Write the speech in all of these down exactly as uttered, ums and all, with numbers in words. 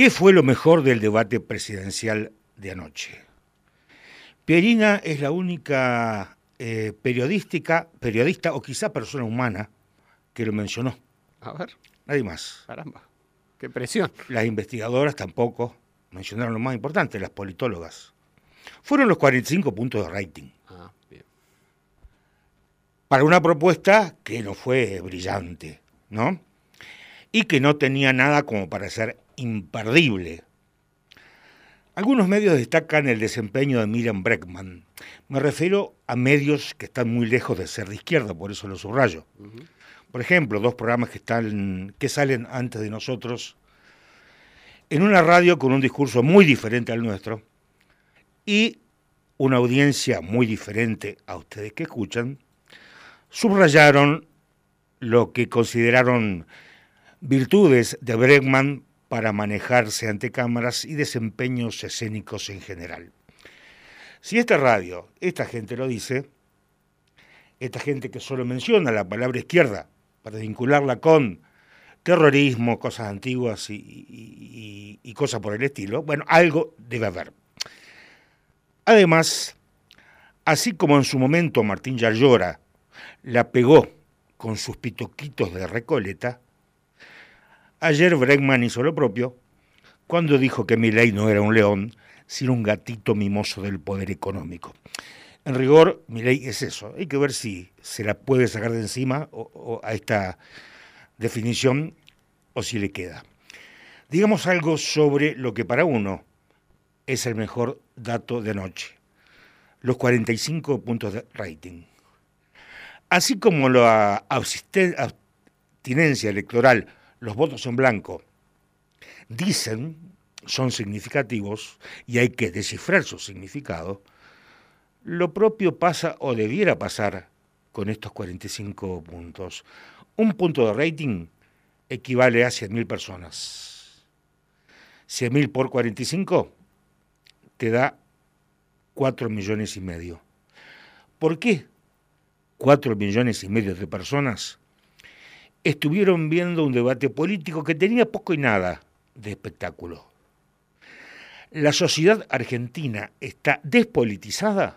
¿Qué fue lo mejor del debate presidencial de anoche? Pierina es la única eh, periodística, periodista o quizá persona humana que lo mencionó. A ver. Nadie más. Caramba, qué presión. Las investigadoras tampoco mencionaron lo más importante, las politólogas. Fueron los cuarenta y cinco puntos de rating. Ah, bien. Para una propuesta que no fue brillante, ¿no? Y que no tenía nada como para ser imperdible. Algunos medios destacan el desempeño de Miriam Bregman. Me refiero a medios que están muy lejos de ser de izquierda, por eso lo subrayo. Uh-huh. Por ejemplo, dos programas que, están, que salen antes de nosotros, en una radio con un discurso muy diferente al nuestro y una audiencia muy diferente a ustedes que escuchan, subrayaron lo que consideraron virtudes de Bregman para manejarse ante cámaras y desempeños escénicos en general. Si esta radio, esta gente lo dice, esta gente que solo menciona la palabra izquierda para vincularla con terrorismo, cosas antiguas y, y, y, y cosas por el estilo, bueno, algo debe haber. Además, así como en su momento Martín Yarlora la pegó con sus pitoquitos de Recoleta, ayer Bregman hizo lo propio cuando dijo que Milei no era un león, sino un gatito mimoso del poder económico. En rigor, Milei es eso. Hay que ver si se la puede sacar de encima o, o a esta definición o si le queda. Digamos algo sobre lo que para uno es el mejor dato de anoche. Los cuarenta y cinco puntos de rating. Así como la abstinencia electoral, los votos en blanco, dicen, son significativos y hay que descifrar su significado, lo propio pasa o debiera pasar con estos cuarenta y cinco puntos. Un punto de rating equivale a cien mil personas. cien mil por cuarenta y cinco te da cuatro millones y medio. ¿Por qué cuatro millones y medio de personas estuvieron viendo un debate político que tenía poco y nada de espectáculo? ¿La sociedad argentina está despolitizada?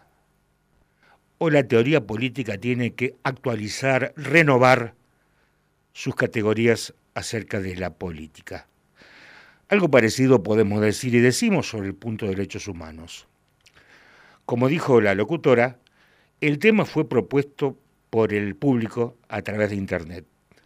¿O la teoría política tiene que actualizar, renovar sus categorías acerca de la política? Algo parecido podemos decir y decimos sobre el punto de derechos humanos. Como dijo la locutora, el tema fue propuesto por el público a través de Internet.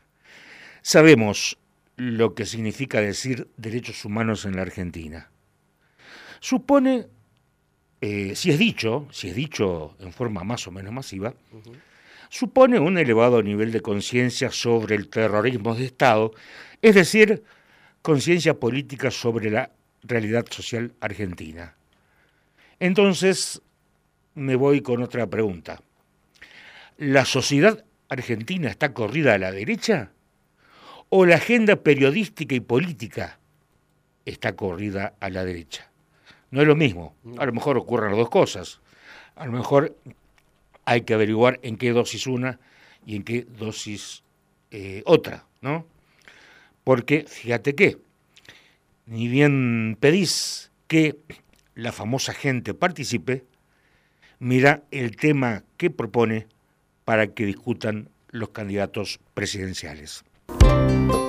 Sabemos lo que significa decir derechos humanos en la Argentina. Supone, eh, si es dicho, si es dicho en forma más o menos masiva, uh-huh. supone un elevado nivel de conciencia sobre el terrorismo de Estado, es decir, conciencia política sobre la realidad social argentina. Entonces, me voy con otra pregunta. ¿La sociedad argentina está corrida a la derecha? ¿O la agenda periodística y política está corrida a la derecha? No es lo mismo. A lo mejor ocurren las dos cosas. A lo mejor hay que averiguar en qué dosis una y en qué dosis eh, otra, ¿no? Porque, fíjate que, ni bien pedís que la famosa gente participe, mira el tema que propone para que discutan los candidatos presidenciales.